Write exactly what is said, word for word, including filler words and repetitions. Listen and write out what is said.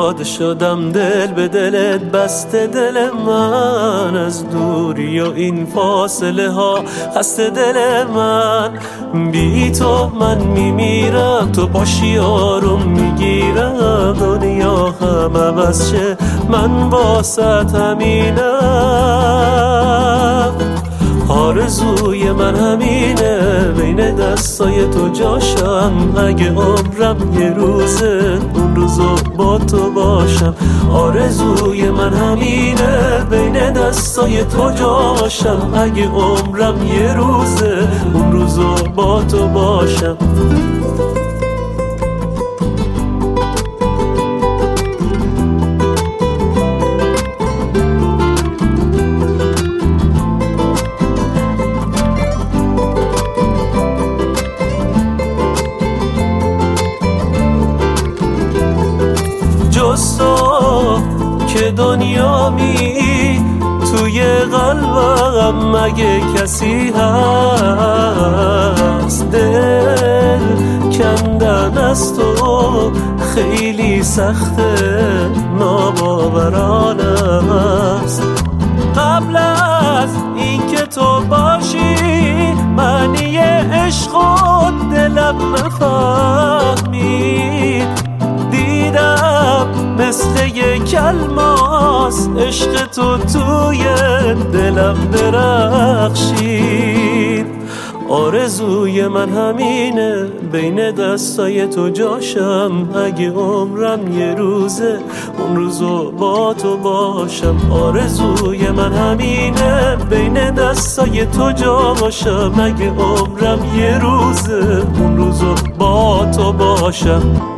پیاده شدم دل به دلت بسته، دل من از دوری و این فاصله ها خسته دل من. بی تو من میمیرم، تو باشی آروم میگیرم، دنیا هم عوض شه من باست همینم. آرزوی من همینه بین دستای تو جاشم، اگه عمرم یه روزه اون روزو با تو باشم. آرزوی من همینه بین دستای تو جاشم، اگه عمرم یه روزه اون روزو با تو باشم. جز تو که دنیا می توی قلبم مگه کسی هست؟ دل کندن از تو خیلی سخته، ناباورانه است. قبل از اینکه تو باشی معنی عشق و دلم نفهمید، دیدم مثل یک الماس عشق تو توی دلم درخشید. آرزوی من همینه بین دستای تو جاشم، اگه عمرم یه روزه اون روزو با تو باشم. آرزوی من همینه بین دستای تو جاشم، اگه عمرم یه روزه اون روزو با تو باشم.